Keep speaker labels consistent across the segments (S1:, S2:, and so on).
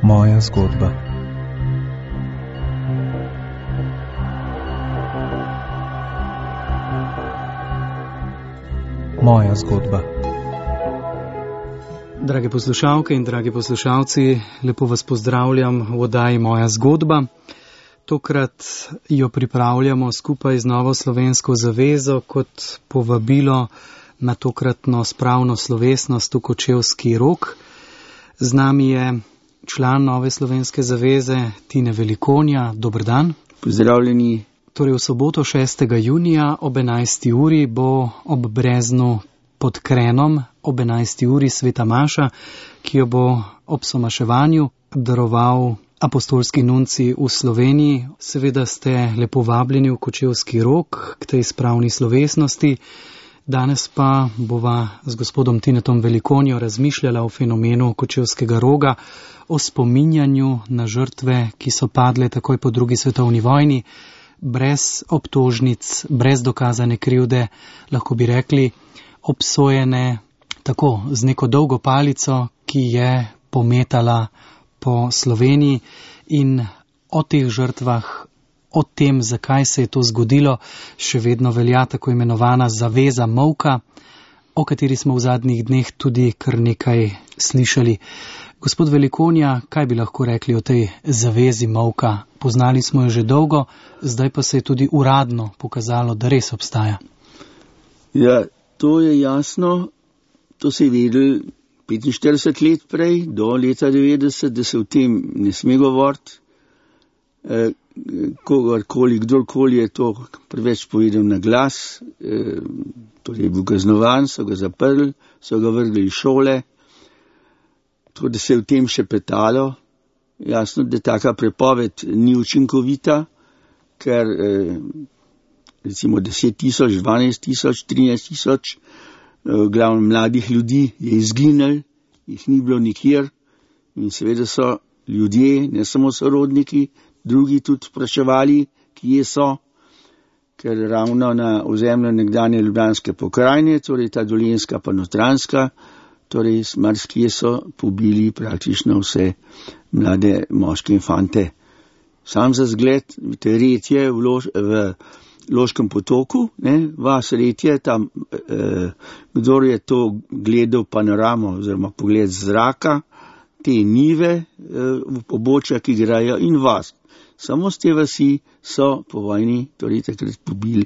S1: Moja zgodba. Moja zgodba.
S2: Drage poslušalke in dragi poslušalci, lepo vas pozdravljam v oddaji Moja zgodba. Tokrat jo pripravljamo skupaj z Novo slovensko zavezo kot povabilo na tokratno spravno slovesnost v Kočevski Rog. Z nami je član Nove slovenske zaveze Tine Velikonja. Dober dan.
S3: Pozdravljeni.
S2: Torej v soboto 6. junija ob 11. uri bo ob Breznu pod Krenom ob 11. uri sveta maša, ki jo bo ob somaševanju daroval apostolski nuncij v Sloveniji. Seveda ste lepo vabljeni v Kočevski Rog k tej spravni slovesnosti. Danes pa bova z gospodom Tinetom Velikonjo razmišljala o fenomenu Kočevskega Roga, o spominjanju na žrtve, ki so padle takoj po drugi svetovni vojni, brez obtožnic, brez dokazane krivde, lahko bi rekli, obsojene tako z neko dolgo palico, ki je pometala po Sloveniji, in o teh žrtvah, o tem, zakaj se je to zgodilo, še vedno velja tako imenovana zaveza molka, o kateri smo v zadnjih dneh tudi kar nekaj slišali. Gospod Velikonja, kaj bi lahko rekli o tej zavezi molka? Poznali smo jo že dolgo, zdaj pa se je tudi uradno pokazalo, da res obstaja.
S3: Ja, to je jasno. To se je vedel 45 let prej, do leta 90, da se o tem ne sme govoriti. Kdorkoli je to preveč povedal na glas, torej je bil kaznovan, so ga zaprli, so ga vrgli iz šole, tako da se je o tem še petalo. Jasno, da taka prepoved ni učinkovita, ker recimo 10 tisoč, 12 tisoč, 13 tisoč, glavno mladih ljudi je izginil, jih ni bilo nikjer, in seveda so ljudje, ne samo sorodniki, drugi tudi spraševali, kje so, ker ravno na ozemlju nekdanje Ljubljanske pokrajine, torej ta Dolenjska pa Notranjska, torej marsikje so pobili praktično vse mlade moške in fante. Sam za zgled, Retje v Loškem potoku, vas Retje, tam, kdor je to gledal panoramo oziroma pogled z zraka, te njive v pobočja, ki grejo, in vas. Samo z te vasi so po vojni, torej takrat pobili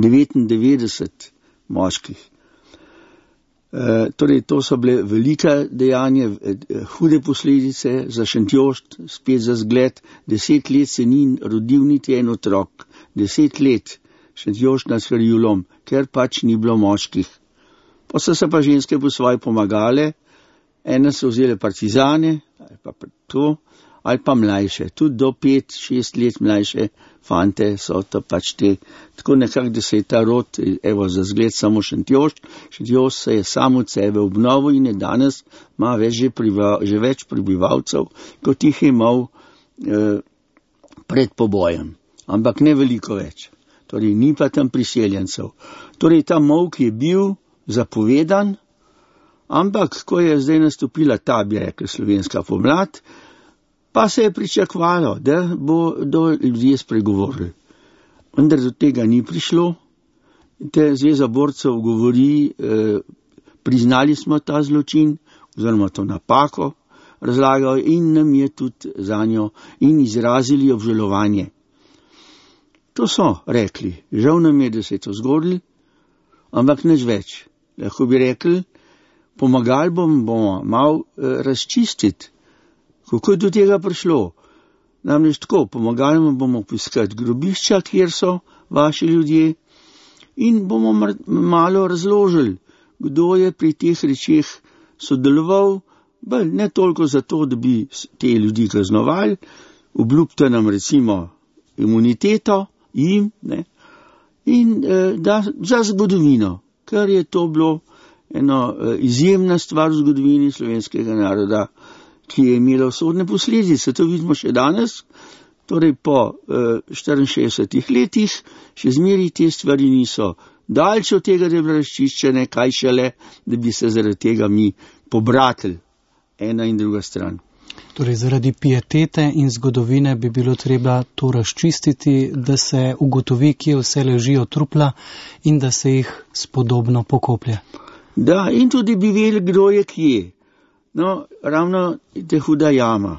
S3: 99 moških. Torej to so bile velika dejanja, hude posledice za Šentjošt, spet za zgled. 10 let se ni rodil niti en otrok. 10 let Šentjošt nad Ferjulom, ker pač ni bilo moških. Pa so se pa ženske po svoje pomagale, ene so vzele partizane, ali pa mlajše, tudi do 5-6 let mlajše fante so to pač te, tako nekako, da se je ta rod, evo za zgled samo Šentjošt se je sam od sebe obnovil in je danes ima že več prebivalcev, kot jih je imel pred pobojem, ampak ne veliko več, torej ni pa tam priseljencev. Torej ta molk je bil zapovedan, ampak ko je zdaj nastopila ta, bi rekel, slovenska pomlad, pa se je pričakovalo, da bodo ljudje spregovorili. Vendar do tega ni prišlo. Te Zveza borcev govori, priznali smo ta zločin, oziroma to napako, razlagajo in nam je tudi zanjo in izrazili obžalovanje. To so rekli, žal nam je, da se je to zgodilo, ampak nič več. Lahko bi rekli, pomagali bomo malo razčistiti, kako je do tega prišlo. Namreč tako, pomagali bomo poiskati grobišča, kjer so vaši ljudje, in bomo malo razložili, kdo je pri teh rečeh sodeloval, ne toliko zato, da bi te ljudi kaznovali, obljubite nam recimo imuniteto jim, in da za zgodovino, ker je to bilo eno izjemna stvar v zgodovini slovenskega naroda, ki je imela usodne posledice. To vidimo še danes, torej po 64 letih, še zmeri te stvari niso daleč od tega, da je bilo razčiščene, kaj šele, da bi se zaradi tega mi pobratili, ena in druga stran.
S2: Torej, zaradi pietete in zgodovine bi bilo treba to razčistiti, da se ugotovi, kje vse ležijo trupla in da se jih spodobno pokoplje.
S3: Da, in tudi bi vedeli, kdo je kje. No, ravno te huda jama.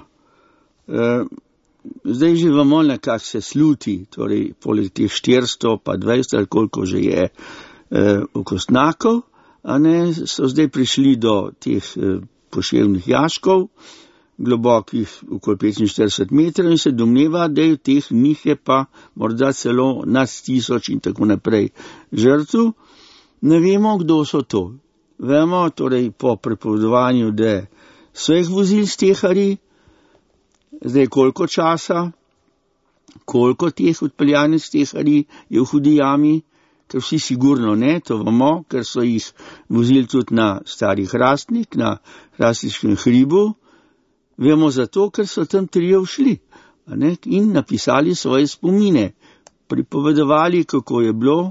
S3: Zdaj že vemo, nekako se sluti, torej poleg teh 400 pa 20 ali koliko že je okostnakov, a ne, so zdaj prišli do teh poševnih jaškov, globokih okoli 45 metrov in se domneva, da je teh njih je pa morda celo nad 1000 in tako naprej žrtev. Ne vemo, kdo so to. Vemo torej po pripovedovanju, da so jih vozili steharji, zdaj koliko časa, koliko teh odpeljanih steharji je v hudi jami, ker vsi sigurno ne, to vemo, ker so jih vozili tudi na Stari Hrastnik, na Hrastniškem hribu. Vemo zato, ker so tam trije všli in napisali svoje spomine, pripovedovali, kako je bilo.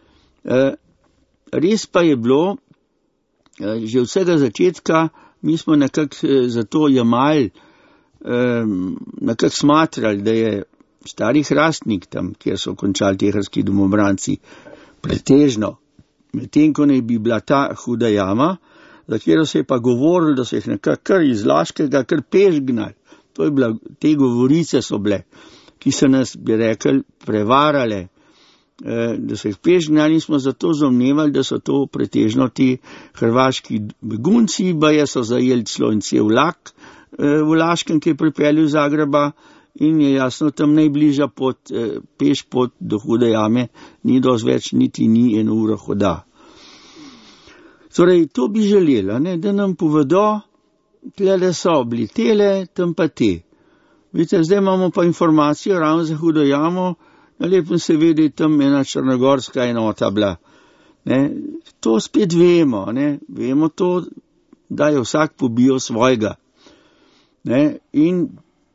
S3: Res pa je bilo, že od vsega začetka, mi smo nekako zato jemali, nekako smatrali, da je Stari Hrastnik tam, kjer so končali teharski domobranci, pretežno, medtem ko ne bi bila ta huda jama, za katero se je pa govorilo, da so jih nekako kar iz Laškega, kar peš gnali. To je bila, te govorice so bile, ki so nas, bi rekli, prevarale, da so jih peš gnali in smo zato domnevali, da so to pretežno ti hrvaški begunci, baje so zajeli celo in cel vlak v Laškem, ki je pripeljal iz Zagreba in je jasno tam najbližja pot, peš pot do hude jame, ni dosti več, niti ni 1 uro hoda. Torej, to bi želeli, da nam povedo, tle so bili tele, tam pa te. Vidite, zdaj imamo pa informacijo ravno za hudo jamo, na lepem se vedi tam ena črnogorska enota bila. To spet vemo, vemo to, da je vsak pobijal svojega. In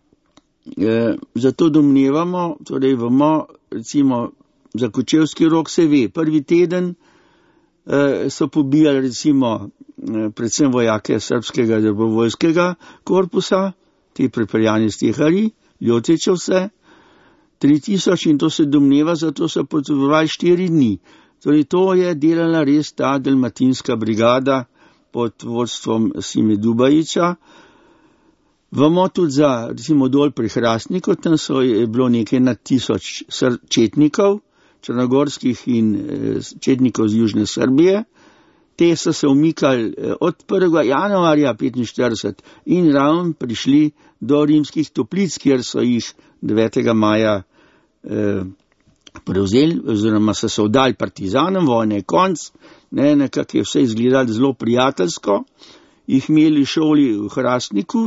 S3: zato domnevamo, torej vemo, recimo za Kočevski Rog se ve, prvi teden so pobijali recimo predvsem vojake srbskega drobovojskega korpusa, ti pripeljani steharji, Ljotićev vse, 3000 in to se domneva, zato so potrebovali 4 dni. Torej to je delala res ta dalmatinska brigada pod vodstvom Sime Dubajića. Vemo tudi za, recimo dol pri Hrastniku, tam je bilo nekaj nad 1000 četnikov, črnogorskih in četnikov z južne Srbije. Te so se umikali od 1. januarja 1945 in ravno prišli do Rimskih Toplic, kjer so jih 9. maja prevzeli, oziroma so se oddali partizanom, vojne je konc, nekako je vse izgledalo zelo prijateljsko, jih imeli šoli v Hrastniku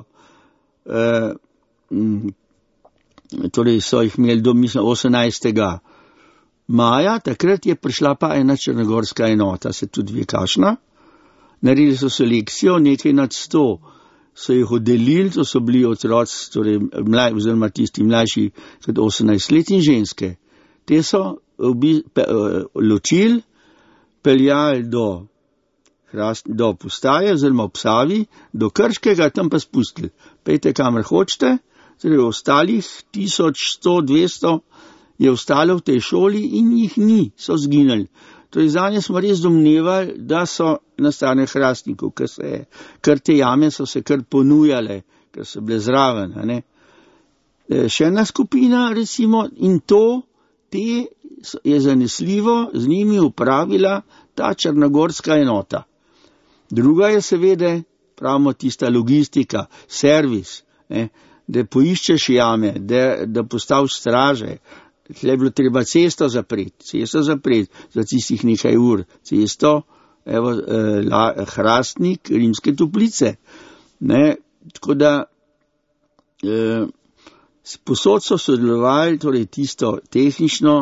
S3: torej so jih imeli do, mislim, 18. maja, takrat je prišla pa ena črnogorska enota, se tudi ve kakšna. Naredili so selekcijo, nekaj nad 100 so jih oddelili, to so bili otroci, torej oziroma tisti mlajši kot 18 let in ženske. Te so ločili, peljali do postaje, oziroma ob Savi, do Krškega, tam pa spustili. Pejte, kamor hočete, torej ostalih 1100, 200 je ostalo v tej šoli in jih ni, so zginili. Torej zanje smo res domnevali, da so na Starem Hrastniku, ker te jame so se kar ponujale, ker so bile zraven. Še ena skupina, recimo, in te je zanesljivo z njimi upravila ta črnogorska enota. Druga je seveda, pravimo, tista logistika, servis, da poiščeš jame, da postaviš straže. Tle je bilo treba cesto zapreti, za tistih nekaj ur, cesto, Hrastnik, Rimske Toplice. Tako da posod so sodelovali, torej tisto tehnično,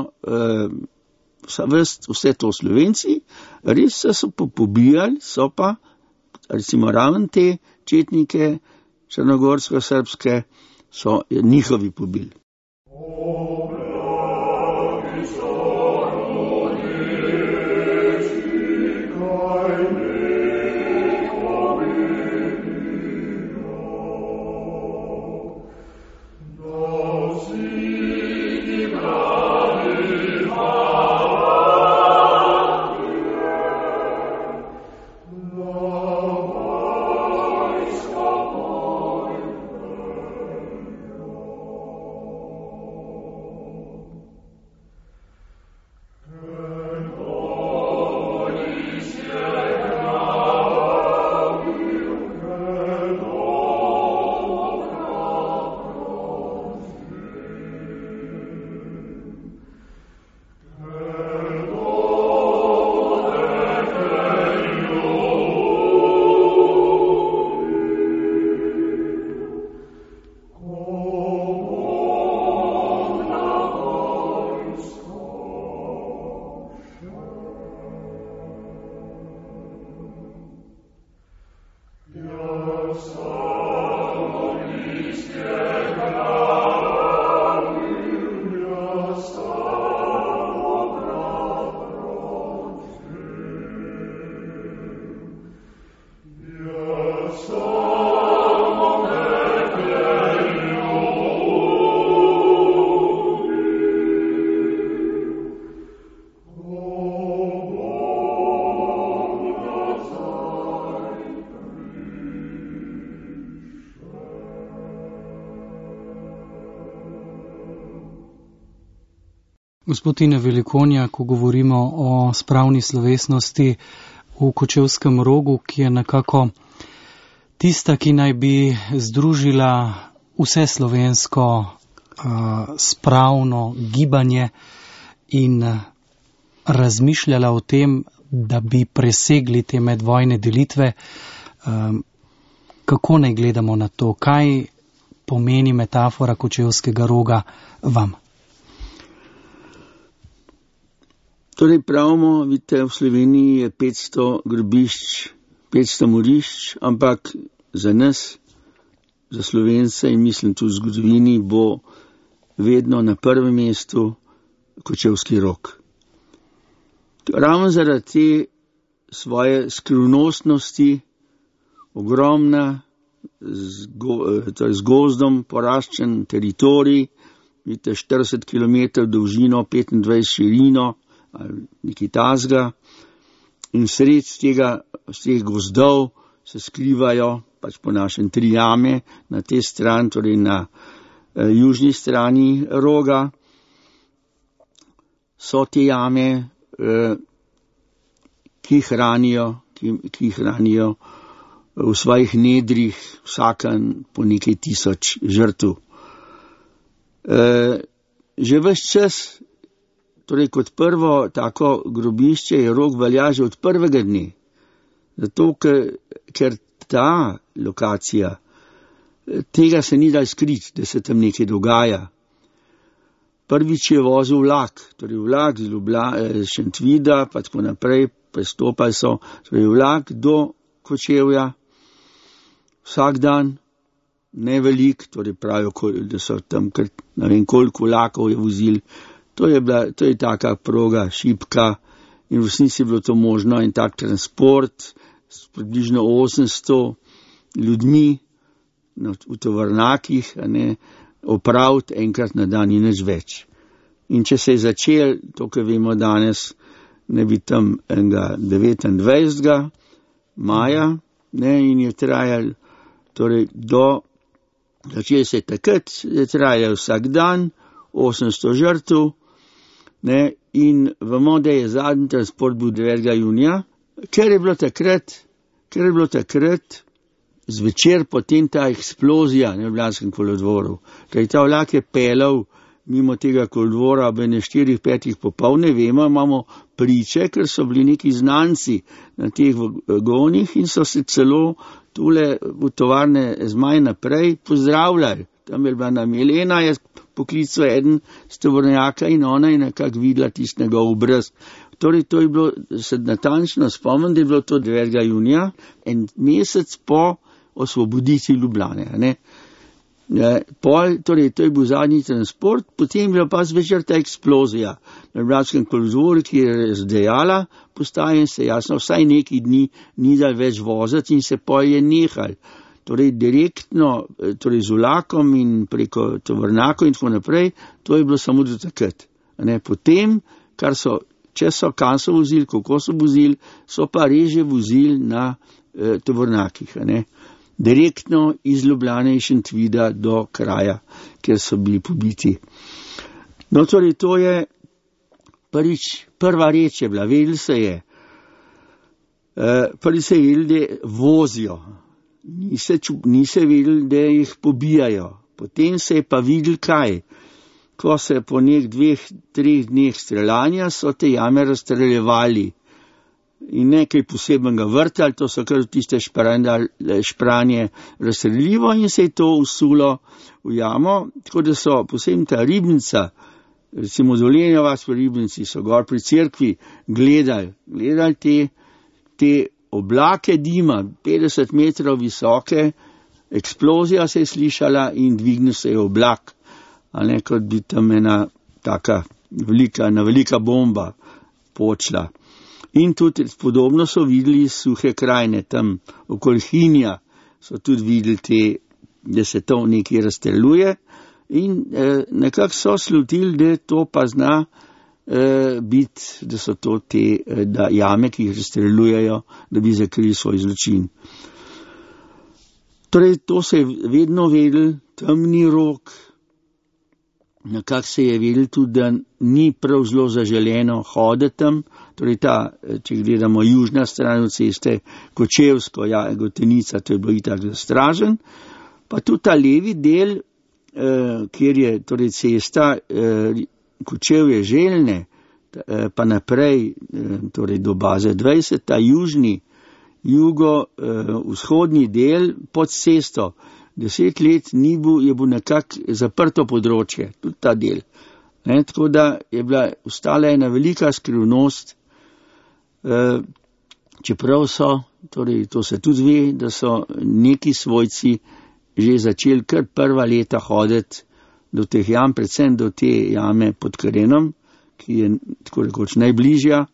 S3: vse to Slovenci, res so pobijali, so pa, recimo raven te četnike, črnogorsko-srbske, so njihovi pobili.
S2: Gospod Tine Velikonja, ko govorimo o spravni slovesnosti v Kočevskem rogu, ki je nekako tista, ki naj bi združila vse slovensko spravno gibanje in razmišljala o tem, da bi presegli te medvojne delitve, kako naj gledamo na to? Kaj pomeni metafora Kočevskega roga vam?
S3: Torej pravimo, vidite, v Sloveniji je 500 grobišč, 500 morišč, ampak za nas, za Slovence in mislim tudi v zgodovini, bo vedno na prvem mestu Kočevski rog. Ravno zaradi te svoje skrivnostnosti, ogromna, z gozdom poraščen teritorij, vidite, 40 km dolžino, 25 širino, ali nekaj tazga, in sred teh gozdov se skrivajo, pač po našem 3 jame, na tej strani, torej na južni strani roga, so te jame, ki hranijo v svojih nedrih vsakan po nekaj 1000 žrtev. Že ves čas, torej kot prvo tako grobišče je rog velja že od prvega dne. Zato, ker ta lokacija, tega se ni dal skriti, da se tam nekaj dogaja. Prvič je vozil vlak, torej vlak z Šentvida, pa tako naprej, prestopali so, torej vlak do Kočevja, vsak dan, ne velik, torej pravijo, da so tam, ne vem koliko vlakov je vozil. To je taka proga, šipka, in v resnici je bilo to možno in tak transport s približno 800 ljudmi v tovornjakih, opraviti enkrat na dan in nič več. In če se je začel, to, kar vemo danes, ne bi tam 29. maja, in je trajal, torej začel se je takrat, je trajal vsak dan, 800 žrtev, in vemo, da je zadnji transport bil 9. junija, ker je bilo takrat zvečer potem ta eksplozija na Ljubljanskem kolodvoru. Kaj ta vlak je pelal mimo tega kolodvora ob 4-5 popoldne, vemo, imamo priče, ker so bili neki znanci na teh vagonih in so se celo tule v tovarne Zmaj naprej pozdravljali. Tam je bila nam Jelena, je poklical eden z tovornjaka in ona je nekako videla tistega obraz. Torej, to je bilo, se natančno spomnim, da je bilo to 9. junija, en mesec po osvoboditvi Ljubljane. Torej, to je bil zadnji transport, potem je bila pa zvečer ta eksplozija na Ljubljanskem kolodvoru, ki je razdejala postaje in se jasno vsaj nekaj dni ni dal več voziti in se je nehal. Torej, direktno, torej z vlakom in preko tovornjakov in tako naprej, to je bilo samo do takrat. Potem, kam so vozili, kako so vozili, so pa reže vozili na tovornjakih. Direktno iz Ljubljane in Šentvida do kraja, kjer so bili pobiti. No, torej, to je prva reč je bila, vedeli se je. Prvi se je vedeli, da vozijo. Ni se videli, da jih pobijajo. Potem se je pa videli kaj. Ko se po 2-3 dneh streljanja so te jame razstreljevali in nekaj posebnega vrtali, to so kar tiste špranje razstreljivo in se je to usulo v jamo, tako da so posebno ta ribnica, recimo Dolenja vas v Ribnici, so gor pri cerkvi gledali te oblake dima, 50 metrov visoke, eksplozija se je slišala in dvignil se je oblak, kot bi tam ena taka velika bomba počla. In tudi podobno so videli suhe krajine, tam okoli Hinja so tudi videli da se to nekaj razstreluje in nekako so slutili, da to pa zna biti, da so to te jame, ki jih razstreljujejo, da bi zakrili svoj zločin. Torej, to se je vedno vedel, temni rok, nekako se je vedel tudi, da ni prav zelo zaželeno hoditi tam, torej če gledamo južna stran od ceste, Kočevsko, Gotenica, to je bilo itak zastražen, pa tudi ta levi del, kjer je torej cesta Kočevje Željne, pa naprej, torej do baze 20, ta jugo-vzhodni del pod cesto, 10 let je bil nekako zaprto področje, tudi ta del. Tako da je bila ostala ena velika skrivnost, čeprav so, torej to se tudi ve, da so neki svojci že začeli kar prva leta hoditi do teh jam, predvsem do te jame pod Krenom, ki je tako rekoč najbližja,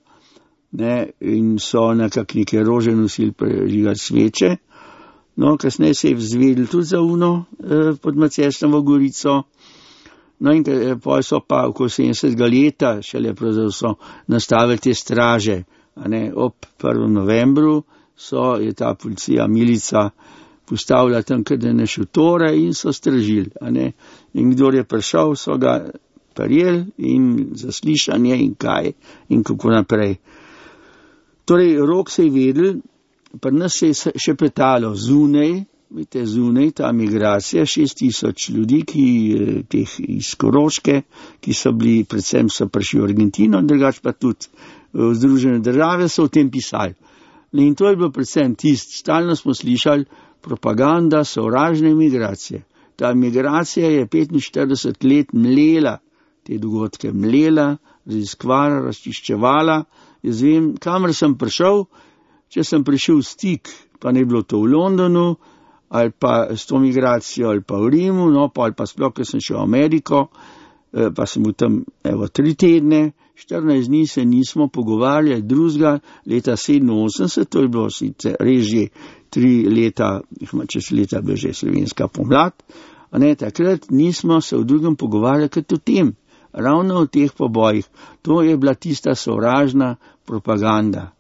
S3: in so nekako neke rože nosili prižigati sveče. No, kasneje se je vzvedel tudi za uno pod Macesnovo gorico. No, in potem so pa okoli 70. leta šele pravzaprav so nastavili te straže. Ob 1. novembru je ta policija, milica postavila tam kadene šotore in so stražili. In kdor je prišel, so ga prijeli in zaslišanje in kaj in kako naprej. Torej, rok se je vedel, pa nas se je še petalo zunaj, ta migracija, 6000 ljudi, teh iz Koroške, ki so bili, predvsem so prišli v Argentino, drugače pa tudi v Združene države, so o tem pisali. In to je bilo predvsem stalno smo slišali propaganda sovražne migracije. Ta migracija je 45 let mlela te dogodke, raziskovala, razčiščevala. Jaz vem, kamor sem prišel, če sem prišel v stik, pa ne bilo to v Londonu, ali pa s to migracijo, ali pa v Rimu, ali pa sploh, ker sem šel v Ameriko, pa sem bil tam 3 tedne, 14 dni se nismo pogovarjali drugega, leta 87, to je bilo sicer res že 3 leta, čez leta bi že slovenska pomlad, takrat nismo se v drugem pogovarjali kot o tem, ravno o teh pobojih. To je bila tista sovražna propaganda.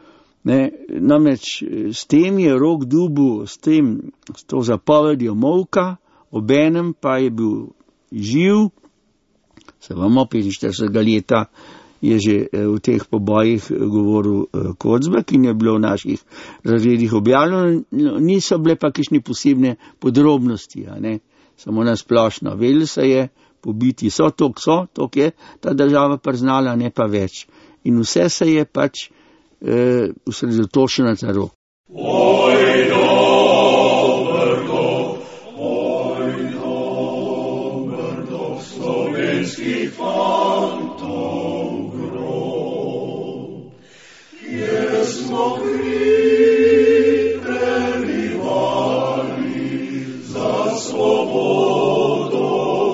S3: Namreč s tem je Rok dobil, s to zapovedjo molka, obenem pa je bil živ, se vemo, 45. leta je že v teh pobojih govoril Kocbek in je bilo v naših razredih objavljeno, niso bile pa kakšne posebne podrobnosti, samo na splošno. Vedeli se je, pobiti so, toliko je ta država priznala, ne pa več. In vse se je pač usredotočilo na ta Rok. Oj, dober dog, slovenskih fantov grob, kjer smo kri prelivali za svobodo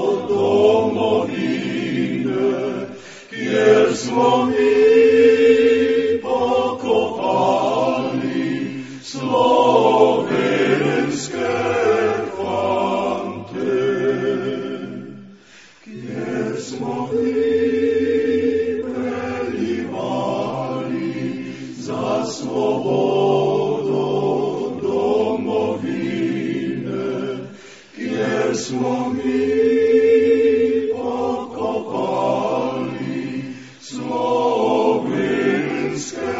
S3: domovine, kjer smo mi slovenske fante, kjer smo mi prelivali za svobodo domovine, kjer smo mi pokopali slovenske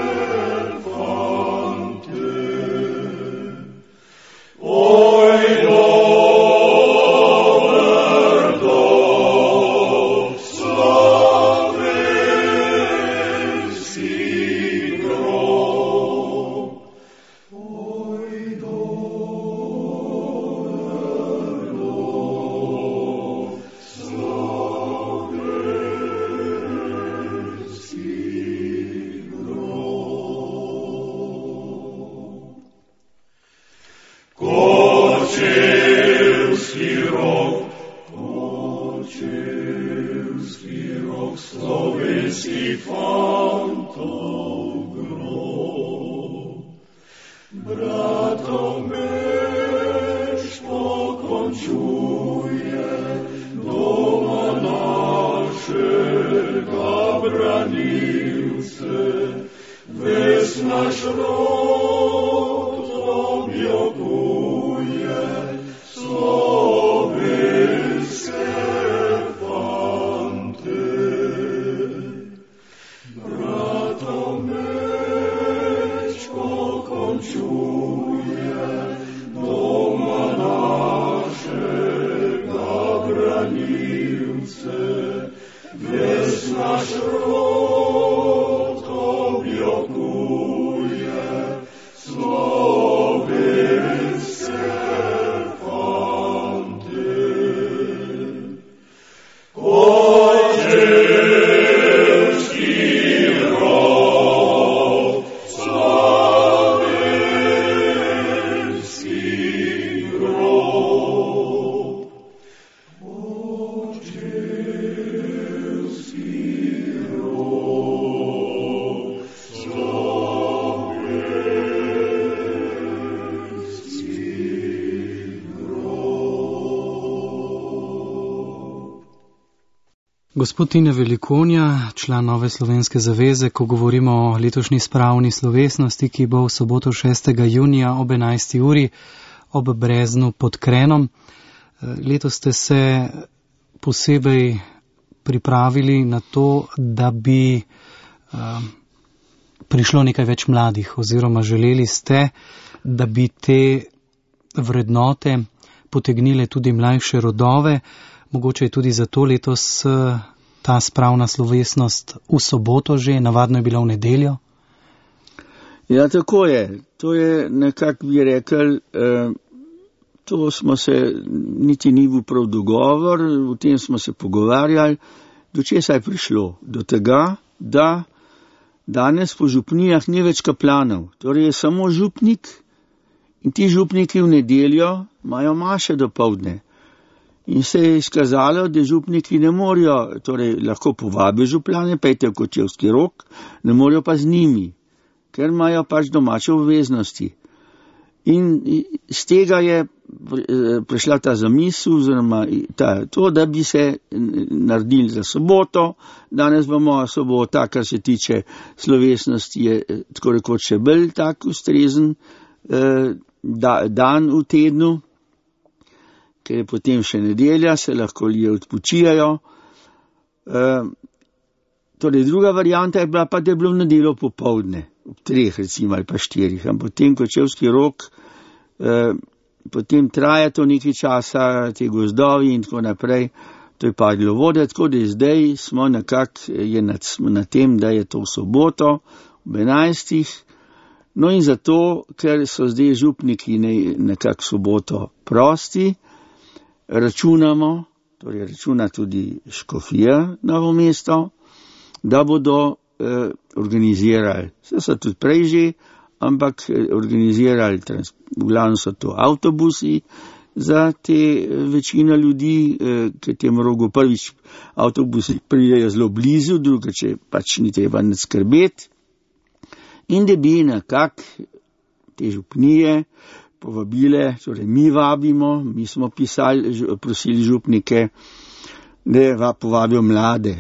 S2: Gospod Tine Velikonja, član Nove slovenske zaveze, ko govorimo o letošnji spravni slovesnosti, ki bo v soboto 6. junija ob 11. uri ob Breznu pod Krenom. Letos ste se posebej pripravili na to, da bi prišlo nekaj več mladih, oziroma želeli ste, da bi te vrednote potegnile tudi mlajše rodove. Mogoče je tudi zato letos ta spravna slovesnost v soboto že, navadno je bila v nedeljo?
S3: Ja, tako je. To je nekako, bi rekel, to smo se, niti ni bil prav dogovor, o tem smo se pogovarjali, do česa je prišlo? Do tega, da danes po župnijah ni več kaplanov, torej je samo župnik in ti župniki v nedeljo imajo maše dopoldne. In se je izkazalo, da župniki ne morejo, torej lahko povabijo župljane, pejte v Kočevski Rog, ne morejo pa z njimi, ker imajo pač domače obveznosti. In z tega je prišla ta zamisel, oziroma to, da bi se naredili za soboto. Danes bomo sobota, kar se tiče slovesnosti, je tako rekoč še bolj tak ustrezen dan v tednu, ker je potem še nedelja, se lahko ljudje odpočijajo. Torej, druga varianta je bila pa, da je bilo v nedeljo popoldne, ob 3 recimo ali pa 4, ampak potem Kočevski Rog, potem traja to nekaj časa, te gozdovi in tako naprej, to je padlo vode, tako da zdaj smo nekako na tem, da je to v soboto, ob 11. No in zato, ker so zdaj župniki nekako soboto prosti, računamo, torej računa tudi škofija Novo mesto, da bodo organizirali, vse so tudi prej že, ampak organizirali, v glavnem so to avtobusi za te večina ljudi, ker tem Rogu prvič avtobusi pridejo zelo blizu, drugače pač ni treba nič skrbeti, in da bi nekako te župnije povabile, torej mi vabimo, mi smo prosili župnike, da povabijo mlade.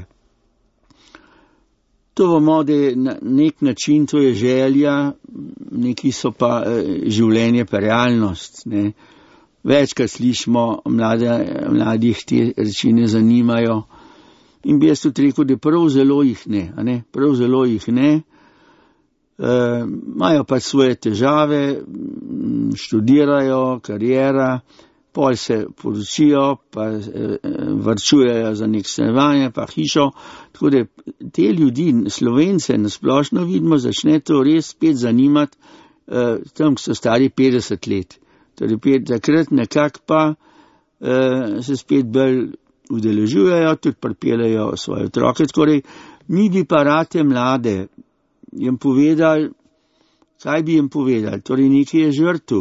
S3: To bomo, da je na nek način, to je želja, neki so pa življenje pa realnost. Ne. Večkrat slišimo, mladih te reči ne zanimajo in bi jaz tudi rekel, da prav zelo jih ne, prav zelo jih ne. Imajo pač svoje težave, študirajo, karijera, pol se poročijo, pa varčujejo za nek stanovanje, pa hišo, tako da te ljudi, Slovence nasplošno vidimo, začne to res spet zanimati, tam, ko so stari 50 let. Torej, takrat nekako pa se spet bolj udeležujejo, tudi pripeljejo svoje otroke, torej mi bi pa rade mlade jim povedali, kaj bi jim povedali, torej nekaj je žrtev.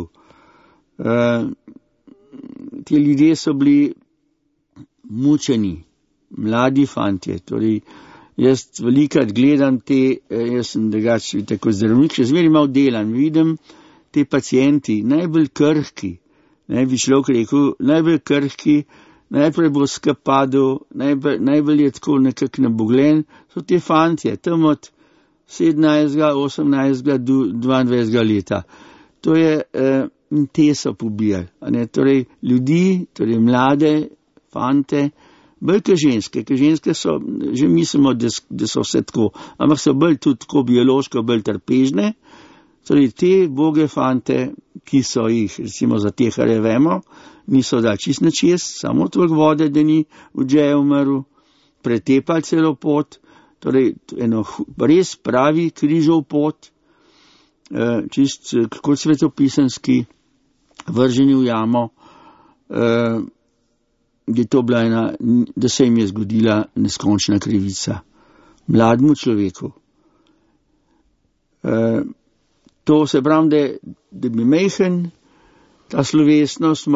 S3: Ti ljudje so bili mučeni, mladi fantje, torej jaz velikrat gledam jaz sem drugače tako zdravnik, še zmeraj malo delam, vidim te pacienti, najbolj krhki, bi človek rekel, najbolj krhki, najprej bo skapadel, najbolj je tako nekako nabogljen, so te fantje, tam od 17., 18., 22. leta. To je, te so pobijali, torej ljudi, torej mlade, fante, bolj kot ženske, ker ženske so, že mislimo, da so vse tako, ampak so bolj tudi tako biološko, bolj trpežne, torej te boge fante, ki so jih, recimo za tehare vemo, niso dali čist na čest, samo toliko vode, da ni v džeju umrl, pretepali celo pot, torej eno res pravi križov pot, čist kot svetopisanski, vrženi v jamo, da se jim je zgodila neskončna krivica. Mlademu človeku. To se pravi, da bi mehen, ta slovesnost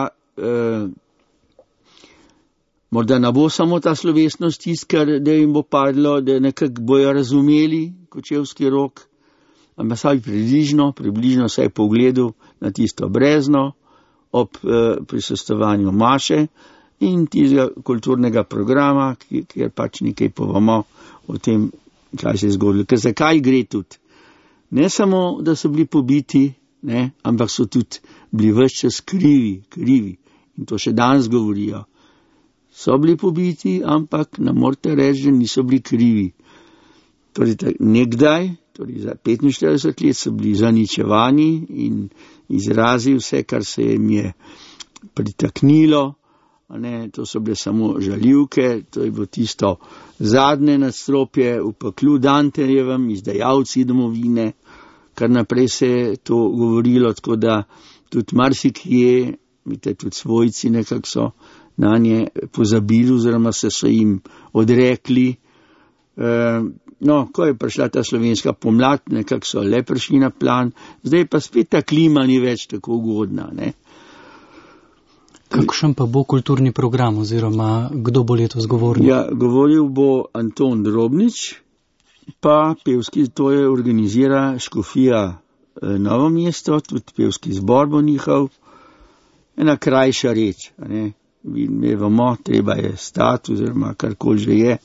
S3: morda ne bo samo ta slovesnost tiskar, da jim bo padlo, da nekako bojo razumeli Kočevski rok, ampak saj približno saj pogledu na tisto brezno ob prisostovanju maše in tistega kulturnega programa, kjer pač nekaj povemo o tem, kaj se je zgodilo. Ker zakaj gre tudi? Ne samo, da so bili pobiti, ne, ampak so tudi bili ves čas krivi. In to še danes govorijo. So bili pobiti, ampak ne morete reči, da niso bili krivi. Torej, nekdaj, torej za 45 let so bili zaničevani in izrazili vse, kar se jim je pritaknilo. To so bile samo žaljivke, to je bilo tisto zadnje nadstropje v peklu Danterjevem, izdajalci domovine, kar naprej se je to govorilo, tako da tudi marsikje, vidite, tudi svojci nekako so na nje pozabili oziroma so jim odrekli. Ko je prišla ta slovenska pomlad, nekako so le prišli na plan, zdaj pa spet ta klima ni več tako ugodna, ne.
S2: Kakšen pa bo kulturni program oziroma kdo bo letos govoril?
S3: Ja, govoril bo Anton Drobnič, pa pevski, to je organizira škofija Novo mesto, tudi pevski zbor bo njihov, ena krajša reč, mi vemo, treba je stati oziroma karkoli že je.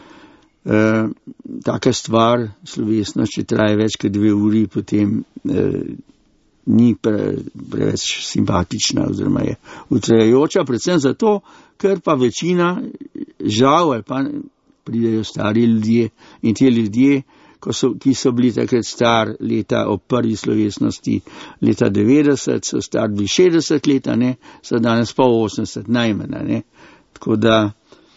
S3: Taka stvar, slovesnost, če traje več kot 2 uri, potem ni preveč simpatična oziroma je utrajajoča, predvsem zato, ker pa večina, žal, ali pa pridejo stari ljudje in ti ljudje, ki so bili takrat star leta ob prvi slovesnosti leta 90, so star bili 60 leta, ne, so danes pa 80 najmanj, ne. Tako da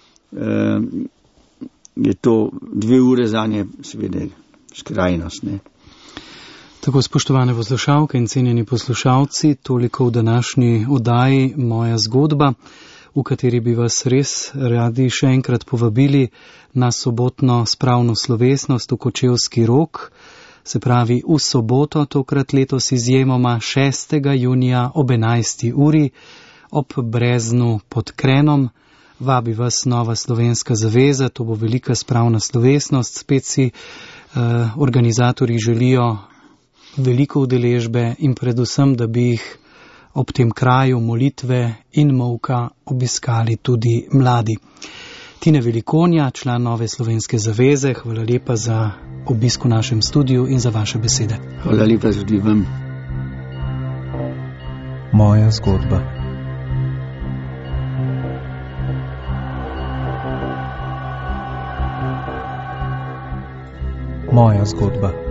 S3: je to 2 ure zanje seveda skrajnost, ne.
S2: Tako, spoštovane poslušalke in cenjeni poslušalci, toliko v današnji oddaji Moja zgodba, v kateri bi vas res radi še enkrat povabili na sobotno spravno slovesnost v Kočevski Rog, se pravi v soboto, tokrat letos izjemoma 6. junija ob 11. uri ob Breznu pod Krenom. Vabi vas Nova slovenska zaveza, to bo velika spravna slovesnost, spet si organizatorji želijo veliko udeležbe in predvsem, da bi jih ob tem kraju molitve in molka obiskali tudi mladi. Tine Velikonja, član Nove slovenske zaveze, hvala lepa za obisk v našem studiu in za vaše besede.
S3: Hvala lepa tudi vam.
S1: Moja zgodba. Moja zgodba.